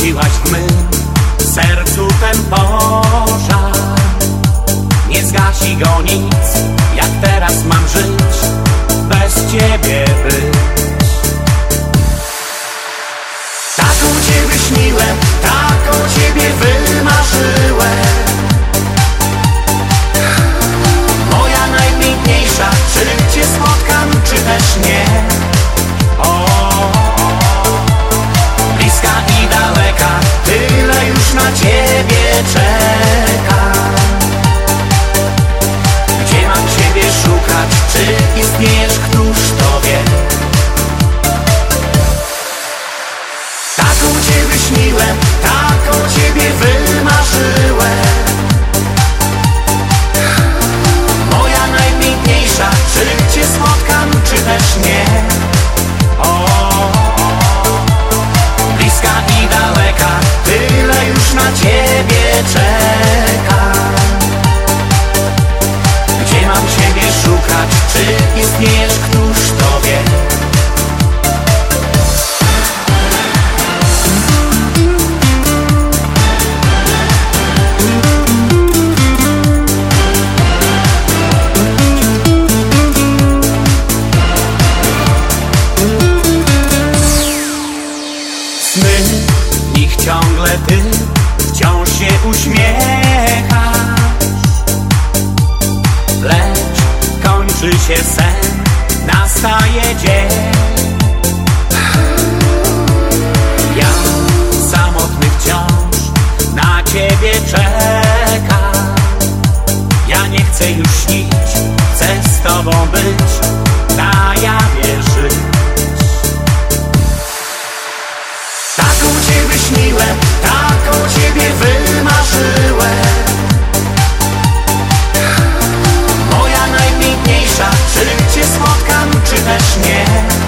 Zgasiłaś w mym sercu ten pożar. Nie zgasi go nic, jak teraz mam żyć, bez ciebie być. Taką ciebie śniłem, taką ciebie wymarzyłem. Moja najpiękniejsza, czy cię spotkam, czy też nie? Bliska i daleka, tyle już na ciebie czekam. Gdzie mam ciebie szukać, czy istniejesz, któż to wie? Taką ciebie śniłem, taką ciebie wymarzyłem. Moja najpiękniejsza, czy cię spotkam, czy też nie? Bliska i daleka, tyle już na ciebie czekam. Gdzie mam ciebie szukać, czy istniejesz, któż to wie? Ciągle ty wciąż się uśmiechasz, lecz kończy się sen, nastaje dzień. Ja samotny wciąż na ciebie czekam. Ja nie chcę już śnić, chcę z tobą być, na jawie żyć. Taką ciebie śniłem, taką ciebie wymarzyłem. Moja najpiękniejsza, czy cię spotkam, czy też nie?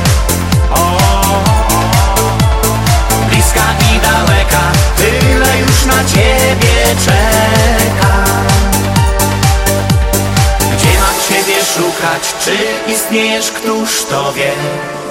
Bliska i daleka, tyle już na ciebie czekam. Gdzie mam ciebie szukać, czy istniejesz, któż to wie?